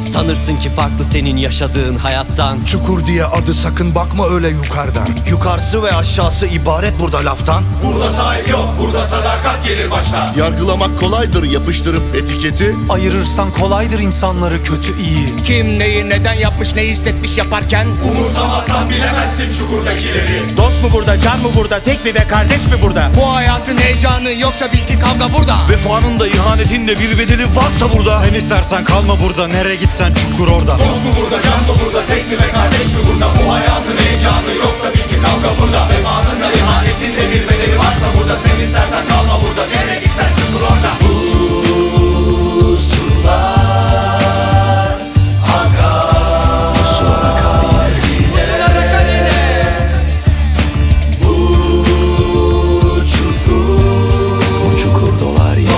Sanırsın ki farklı senin yaşadığın hayattan. Çukur diye adı, sakın bakma öyle yukarıdan. Yukarısı ve aşağısı ibaret burada laftan. Burada sahip yok, burada sadakat gelir başta. Yargılamak kolaydır, yapıştırıp etiketi. Ayırırsan kolaydır insanları kötü iyi. Kim neyi neden yapmış, ne hissetmiş yaparken. Umursamazsan bilemezsin çukurdakileri. Dost mu burada, can mı burada, tek mi ve kardeş mi burada? Bu hayatın heyecanı yoksa bil ki kavga burada. Vefanın da ihanetin de bir bedeli varsa burada. Sen istersen kalma burada, nereye gitsen çukur orada. Dost mu burada, can mı burada, tek mi ve kardeş mi burada? Bu hayatın heyecanı yoksa bil ki kavga burada. Vefanın da ihanetin de bir bedeli varsa burada. Sen istersen kalma burada, nereye gitsen çukur orada. Bu sular akar. Bu sular akar yine. Bu sular akar yine. Bu çukur dolar yine.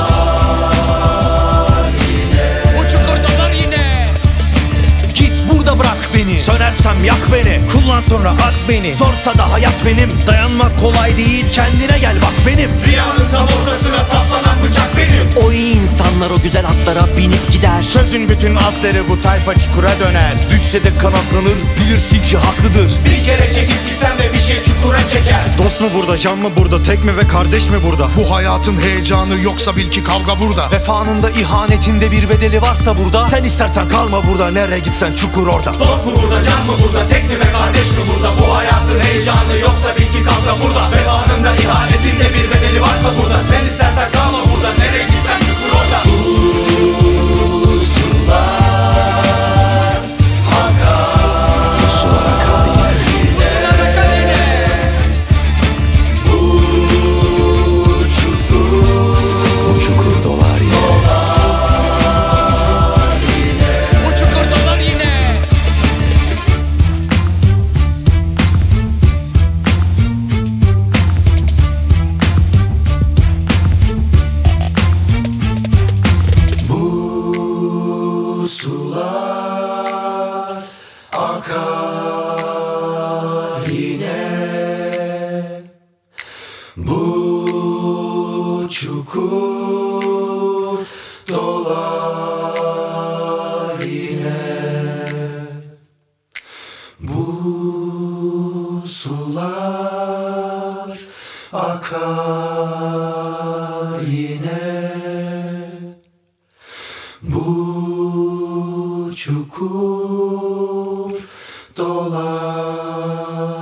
Bırak beni. Sönersem yak beni, kullan sonra at beni. Zorsa da hayat benim, dayanmak kolay değil, kendine gel bak benim. Rüyanın tam ortasına saplanan bıçak benim. O iyi insanlar o güzel atlara binip gider. Sözün bütün atları bu tayfa çukura döner. Düşse de kanatlanır, bilirsin ki haklıdır. Bir kere çekip gitsen de bir şey çukura çeker. Dost mu burada, can mı burada, tek mi ve kardeş mi burada? Bu hayatın heyecanı yoksa bil ki kavga burada. Vefanın da ihanetinde bir bedeli varsa burada. Sen istersen kalma burada, nereye gitsen çukur orada. Dost mu burada, can mı burada, tek mi ve kardeş mi burada? Bu hayatın heyecanı yoksa bil ki kavga burada. Vefanın da ihanetinde bir bedeli varsa burada. Sen istersen kalma burada, nereye gitsen çukur orada. Bu sular akar. Bu sular akar yine. Bu sular akar yine. Bu çukur dolar yine. Bu çukur dolar yine. Bu sular akar yine. Bu çukur dolar yine. Bu sular akar yine. Bu çukur dolar